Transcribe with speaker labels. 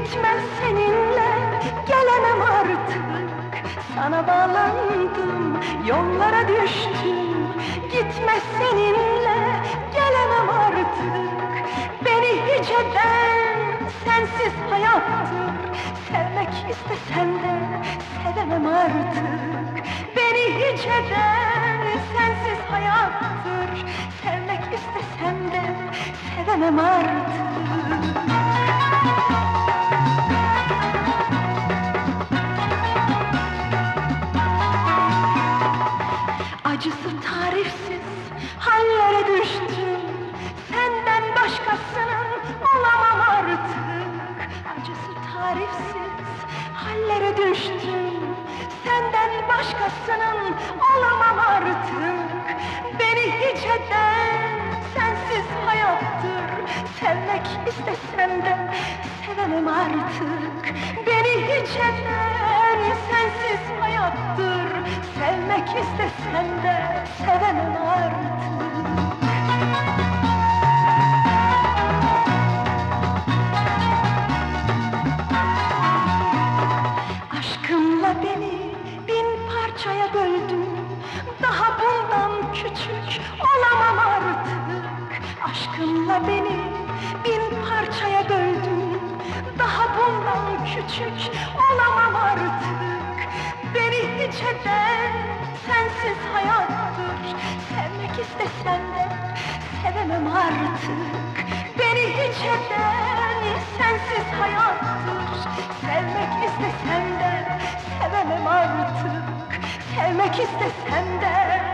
Speaker 1: Gitmem seninle, gelemem artık. Sana bağlandım, yollara düştüm. Gitme seninle, gelemem artık. Beni hiç eden sensiz hayattır. Sevmek istesem de sevemem artık. Beni hiç eden sensiz hayattır. Sevmek istesem de sevemem artık. Acısı tarifsiz hallere düştüm. Senden başkasının olamam artık. Acısı tarifsiz hallere düştüm. Senden başkasının olamam artık. Beni hiç eden sensiz hayattır. Sevmek istesem de sevemem artık. Beni hiç eden sensiz hayattır. Sevmek istesem de sevemem artık. Aşkınla beni bin parçaya böldün. Daha bundan küçük olamam artık. Aşkınla beni bin parçaya böldün. Daha bundan küçük olamam artık. Beni hiç eden sensiz hayattır. Sevmek istesem de sevemem artık. Beni hiç eden sensiz hayattır. Sevmek istesem de sevemem artık. Sevmek istesem de